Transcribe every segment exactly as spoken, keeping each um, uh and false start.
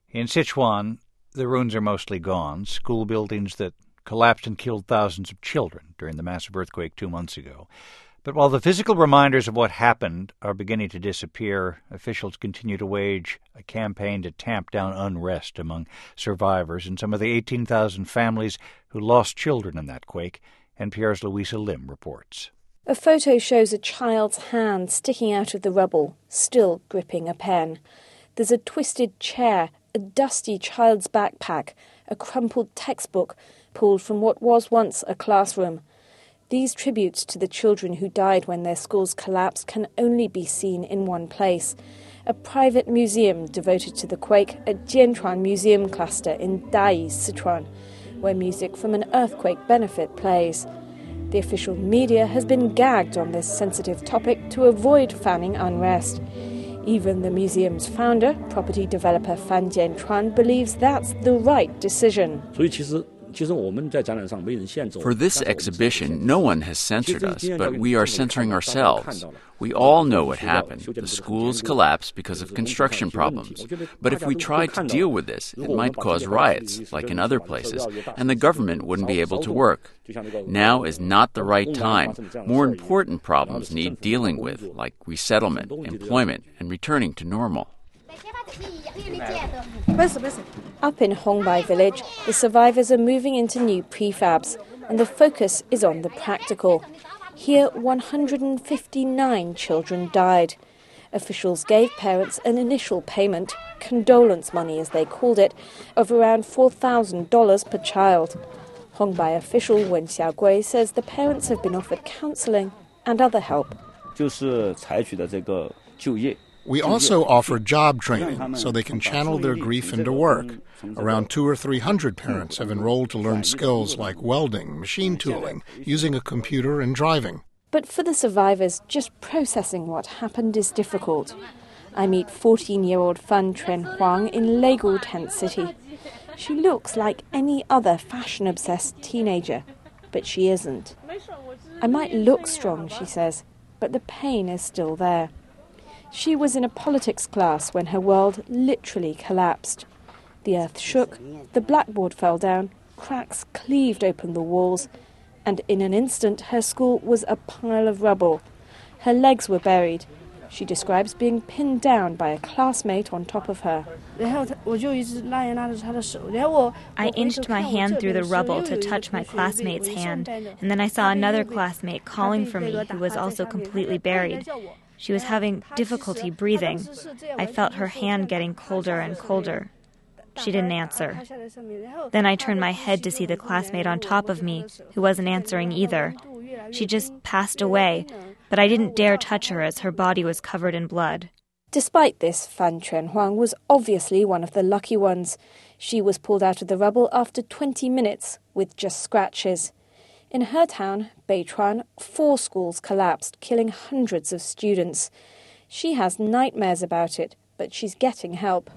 In Sichuan, the ruins are mostly gone, school buildings that collapsed and killed thousands of children during the massive earthquake two months ago. But while the physical reminders of what happened are beginning to disappear, officials continue to wage a campaign to tamp down unrest among survivors and some of the eighteen thousand families who lost children in that quake, N P R's Louisa Lim reports. A photo shows a child's hand sticking out of the rubble, still gripping a pen. There's a twisted chair, a dusty child's backpack, a crumpled textbook pulled from what was once a classroom. These tributes to the children who died when their schools collapsed can only be seen in one place, a private museum devoted to the quake at Jianchuan Museum Cluster in Dai, Sichuan, where music from an earthquake benefit plays. The official media has been gagged on this sensitive topic to avoid fanning unrest. Even the museum's founder, property developer Fan Jianchuan, believes that's the right decision. For this exhibition, no one has censored us, but we are censoring ourselves. We all know what happened. The schools collapsed because of construction problems. But if we tried to deal with this, it might cause riots, like in other places, and the government wouldn't be able to work. Now is not the right time. More important problems need dealing with, like resettlement, employment, and returning to normal. Up in Hongbai village, the survivors are moving into new prefabs, and the focus is on the practical. Here, one hundred fifty-nine children died. Officials gave parents an initial payment, condolence money as they called it, of around four thousand dollars per child. Hongbai official Wen Xiaogui says the parents have been offered counselling and other help. We also offer job training so they can channel their grief into work. Around two or three hundred parents have enrolled to learn skills like welding, machine tooling, using a computer and driving. But for the survivors, just processing what happened is difficult. I meet fourteen-year-old Fan Tren Huang in Legu Tent City. She looks like any other fashion-obsessed teenager, but she isn't. I might look strong, she says, but the pain is still there. She was in a politics class when her world literally collapsed. The earth shook, the blackboard fell down, cracks cleaved open the walls, and in an instant her school was a pile of rubble. Her legs were buried. She describes being pinned down by a classmate on top of her. I inched my hand through the rubble to touch my classmate's hand, and then I saw another classmate calling for me who was also completely buried. She was having difficulty breathing. I felt her hand getting colder and colder. She didn't answer. Then I turned my head to see the classmate on top of me, who wasn't answering either. She just passed away, but I didn't dare touch her as her body was covered in blood. Despite this, Fan Tren Huang was obviously one of the lucky ones. She was pulled out of the rubble after twenty minutes with just scratches. In her town, Beichuan, four schools collapsed, killing hundreds of students. She has nightmares about it, but she's getting help.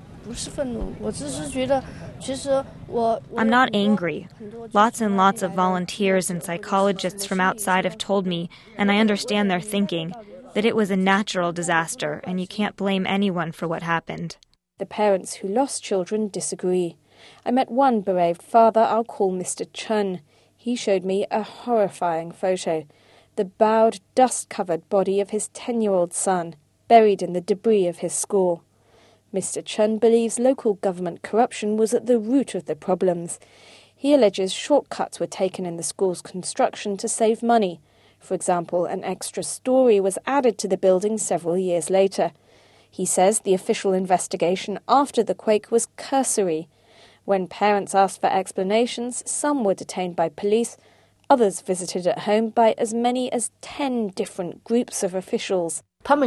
I'm not angry. Lots and lots of volunteers and psychologists from outside have told me, and I understand their thinking, that it was a natural disaster and you can't blame anyone for what happened. The parents who lost children disagree. I met one bereaved father I'll call Mister Chen. He showed me a horrifying photo, the bowed, dust-covered body of his ten-year-old son, buried in the debris of his school. Mister Chen believes local government corruption was at the root of the problems. He alleges shortcuts were taken in the school's construction to save money. For example, an extra story was added to the building several years later. He says the official investigation after the quake was cursory. When parents asked for explanations, some were detained by police, others visited at home by as many as ten different groups of officials.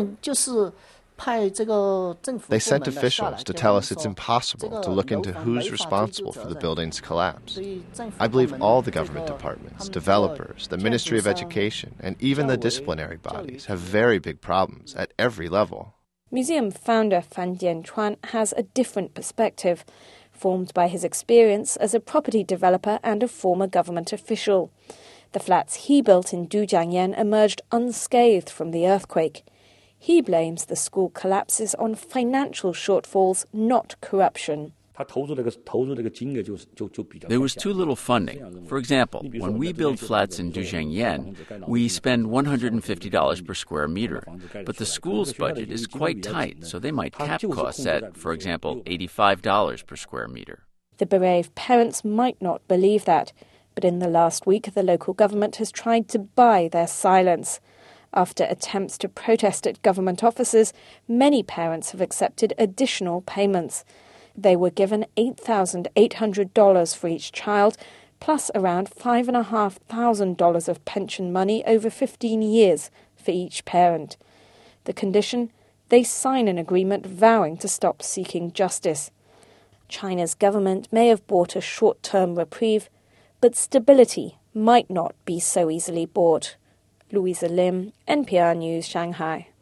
They sent officials to tell us it's impossible to look into who's responsible for the building's collapse. I believe all the government departments, developers, the Ministry of Education, and even the disciplinary bodies have very big problems at every level. Museum founder Fan Jianchuan has a different perspective, formed by his experience as a property developer and a former government official. The flats he built in Dujiangyan emerged unscathed from the earthquake. He blames the school collapses on financial shortfalls, not corruption. There was too little funding. For example, when we build flats in Duzhengyan, we spend one hundred fifty dollars per square meter. But the school's budget is quite tight, so they might cap costs at, for example, eighty-five dollars per square meter. The bereaved parents might not believe that, but in the last week the local government has tried to buy their silence. After attempts to protest at government offices, many parents have accepted additional payments. They were given eight thousand eight hundred dollars for each child, plus around five thousand five hundred dollars of pension money over fifteen years for each parent. The condition? They sign an agreement vowing to stop seeking justice. China's government may have bought a short-term reprieve, but stability might not be so easily bought. Louisa Lim, N P R News, Shanghai.